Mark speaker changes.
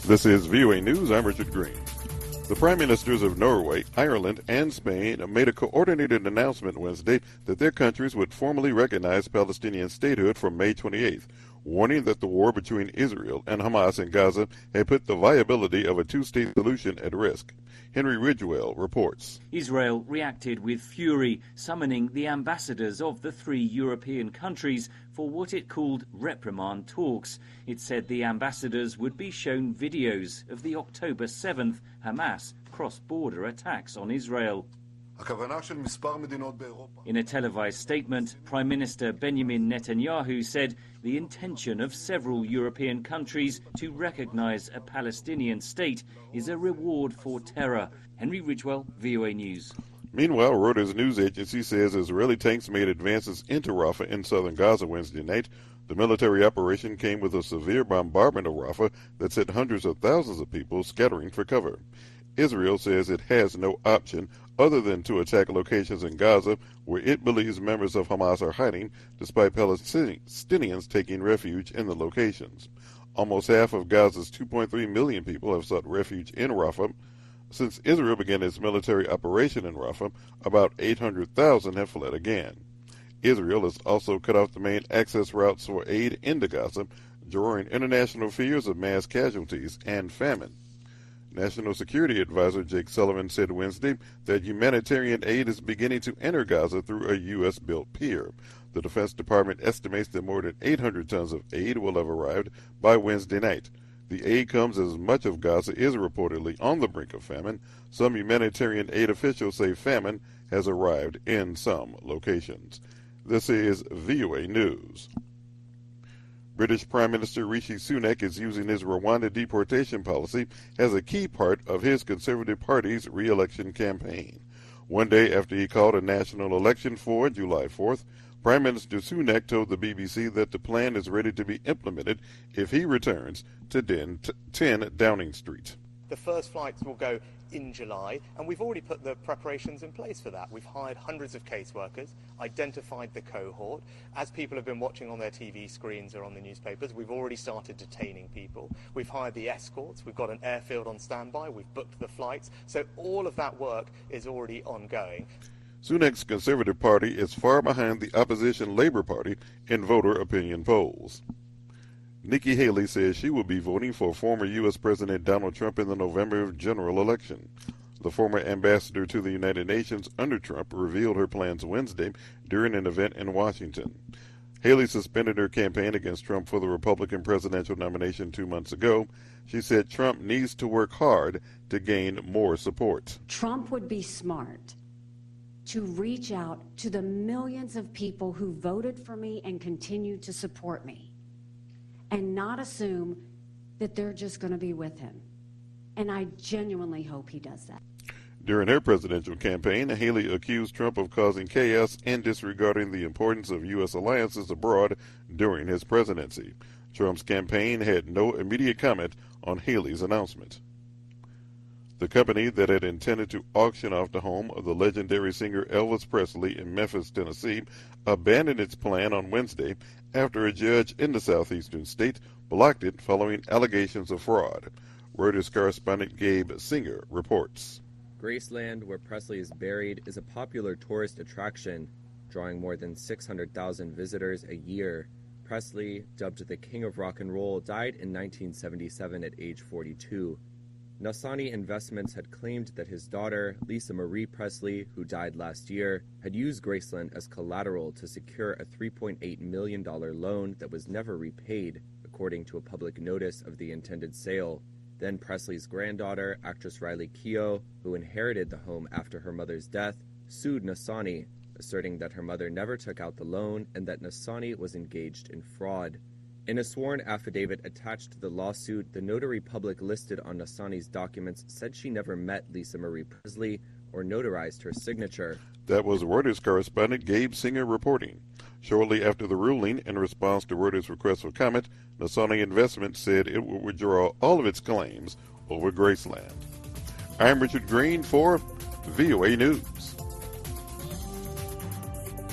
Speaker 1: This is VOA News. I'm Richard Green. The Prime Ministers of Norway, Ireland, and Spain made a coordinated announcement Wednesday that their countries would formally recognize Palestinian statehood from May 28th, warning that the war between Israel and Hamas in Gaza had put the viability of a two-state solution at risk. Henry Ridgewell reports.
Speaker 2: Israel reacted with fury, summoning the ambassadors of the three European countries for what it called reprimand talks. It said the ambassadors would be shown videos of the October 7th Hamas cross-border attacks on Israel. In a televised statement, Prime Minister Benjamin Netanyahu said the intention of several European countries to recognize a Palestinian state is a reward for terror. Henry Ridgewell, VOA News.
Speaker 1: Meanwhile, Reuters news agency says Israeli tanks made advances into Rafah in southern Gaza Wednesday night. The military operation came with a severe bombardment of Rafah that sent hundreds of thousands of people scattering for cover. Israel says it has no option other than to attack locations in Gaza where it believes members of Hamas are hiding, despite Palestinians taking refuge in the locations. Almost half of Gaza's 2.3 million people have sought refuge in Rafah. Since Israel began its military operation in Rafah, about 800,000 have fled again. Israel has also cut off the main access routes for aid into Gaza, drawing international fears of mass casualties and famine. National Security Advisor Jake Sullivan said Wednesday that humanitarian aid is beginning to enter Gaza through a U.S.-built pier. The Defense Department estimates that more than 800 tons of aid will have arrived by Wednesday night. The aid comes as much of Gaza is reportedly on the brink of famine. Some humanitarian aid officials say famine has arrived in some locations. This is VOA News. British Prime Minister Rishi Sunak is using his Rwanda deportation policy as a key part of his Conservative Party's re-election campaign. One day after he called a national election for July 4th, Prime Minister Sunak told the BBC that the plan is ready to be implemented if he returns to 10 Downing Street.
Speaker 3: The first flights will go in July, and we've already put the preparations in place for that. We've hired hundreds of caseworkers, identified the cohort. As people have been watching on their TV screens or on the newspapers, we've already started detaining people. We've hired the escorts, we've got an airfield on standby, we've booked the flights. So all of that work is already ongoing.
Speaker 1: Sunak's Conservative Party is far behind the opposition Labour Party in voter opinion polls. Nikki Haley says she will be voting for former U.S. President Donald Trump in the November general election. The former ambassador to the United Nations under Trump revealed her plans Wednesday during an event in Washington. Haley suspended her campaign against Trump for the Republican presidential nomination 2 months ago. She said Trump needs to work hard to gain more support.
Speaker 4: Trump would be smart to reach out to the millions of people who voted for me and continue to support me, and not assume that they're just going to be with him. And I genuinely hope he does that.
Speaker 1: During her presidential campaign, Haley accused Trump of causing chaos and disregarding the importance of U.S. alliances abroad during his presidency. Trump's campaign had no immediate comment on Haley's announcement. The company that had intended to auction off the home of the legendary singer Elvis Presley in Memphis, Tennessee, abandoned its plan on Wednesday after a judge in the southeastern state blocked it following allegations of fraud. Reuters correspondent Gabe Singer reports.
Speaker 5: Graceland, where Presley is buried, is a popular tourist attraction, drawing more than 600,000 visitors a year. Presley, dubbed the King of Rock and Roll, died in 1977 at age 42. Nasani Investments had claimed that his daughter, Lisa Marie Presley, who died last year, had used Graceland as collateral to secure a $3.8 million loan that was never repaid, according to a public notice of the intended sale. Then Presley's granddaughter, actress Riley Keough, who inherited the home after her mother's death, sued Nasani, asserting that her mother never took out the loan and that Nasani was engaged in fraud. In a sworn affidavit attached to the lawsuit, the notary public listed on Nasani's documents said she never met Lisa Marie Presley or notarized her signature.
Speaker 1: That was Reuters correspondent Gabe Singer reporting. Shortly after the ruling, in response to Reuters' request for comment, Nasani Investments said it would withdraw all of its claims over Graceland. I'm Richard Green for VOA News.